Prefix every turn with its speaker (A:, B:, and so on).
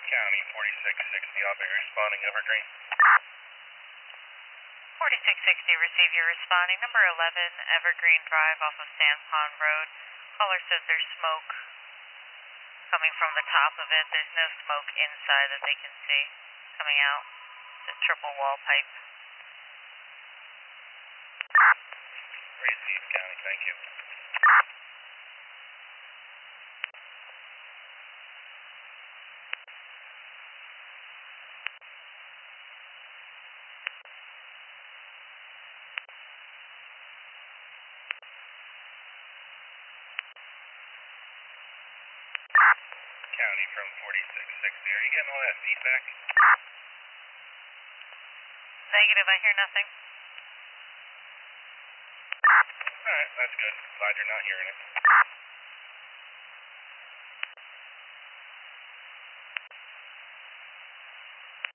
A: County, 4660, I'll be responding, Evergreen.
B: 4660, receive your responding. Number 11, Evergreen Drive off of Sand Pond Road. Caller says there's smoke coming from the top of it. There's no smoke inside that they can see coming out. It's a triple wall pipe.
A: Receive, County, thank you. County from 4660, are you getting all that feedback?
B: Negative, I hear nothing.
A: Alright, that's good. Glad you're not hearing it.